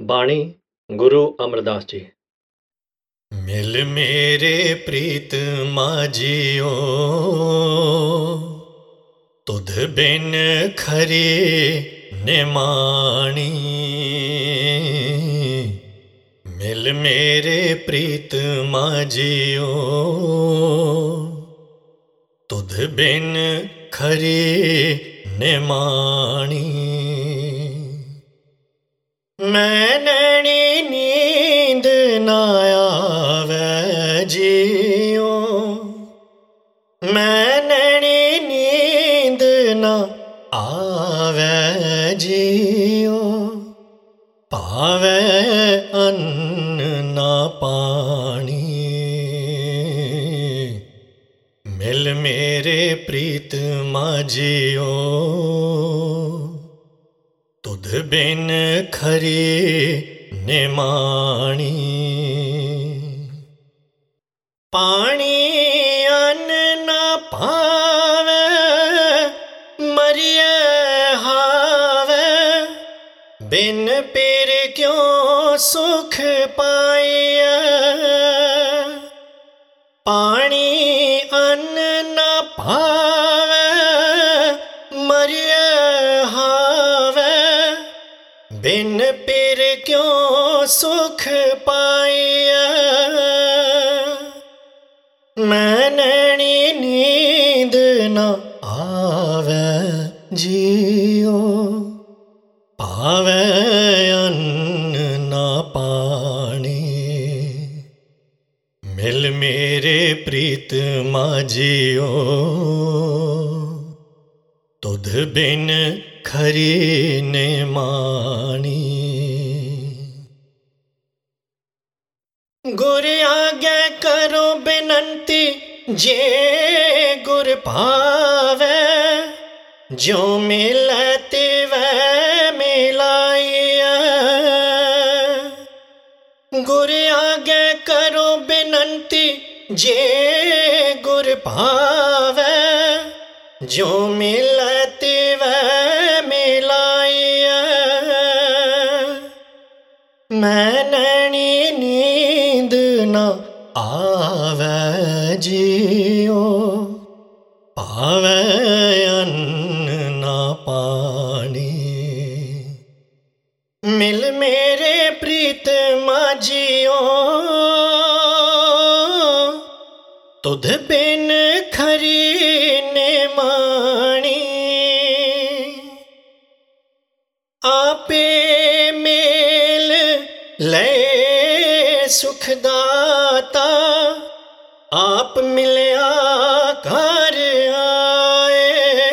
बाणी गुरु अमरदास जी। मिल मेरे प्रीत माझियो, तुध बिन खरी निमाणी। मिल मेरे प्रीत माझियो, तुध बिन खरी निमाणी। मैं नैनी नींद न आवे जियो, मैं नैनी नींद न आवे जियो। पावे अन्न न पानी, मिल मेरे प्रीत माझियो, तुध बिन खरी निमाणी। पानी अन्न न पावे, मरिए हावे। बिन पीर क्यों सुख पाइए। पानी अन्न न पावे, मरिए हावे। बिन पीर क्यों सुख पाइए। मैं नैनी नींद न आवे जियो, पावे अन्न न पानी। मिल मेरे प्रीत माझियो, तुध बिन खरी निमाणी। गुर आगे करो बिनंती, जे गुर पावे। जो मिले तिवै मिलाइए। गुर आगे करो बिनंती, जे गुर पावे। जो मिले तिवै मिलाइए। मैं नैनी नींद न आवे जियो, पावे अन्न न पानी। मिल मेरे प्रीत माझियो, तुध बिन खरी निमाणी। आपे मेल ले सुखदाता, आप मिलया घर आए।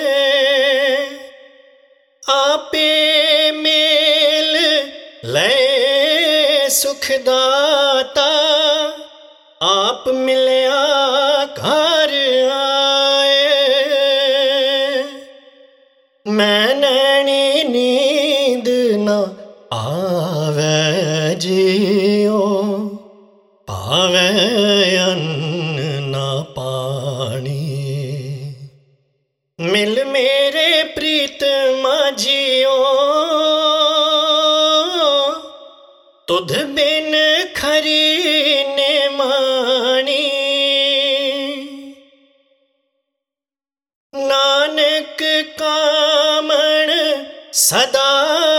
आपे मेल ले सुखदाता, आप मिलया घर आए। मैं नैनी नींद न आवे जियो, पावे अन्न न पानी। मिल मेरे प्रीत माझियो, तुध बिन खरी निमाणी। नानक कामण सदा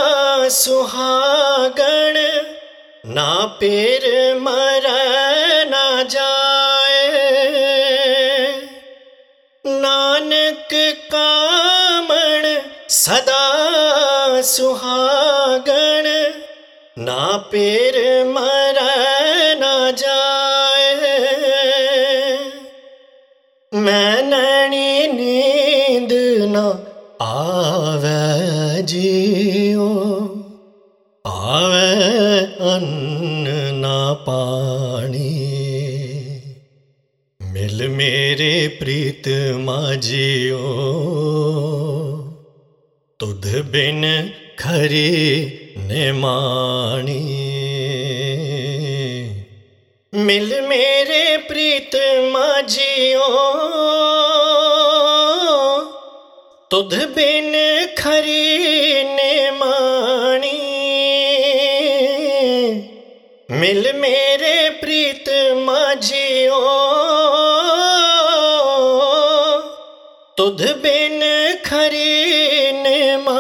सुहागण, ना पीर मरै ना जाए। नानक कामण सदा सुहागण, ना पीर मरै ना जाए। मैं नैनी नींद न आवे जियो, पावे अन्न न पानी। मिल मेरे प्रीत माझियो, तुध बिन खरी निमाणी। मिल मेरे प्रीत माझियो, तुध बिन खरी निमाणी। मिल मेरे प्रीत माझियो, तुध बिन खरी न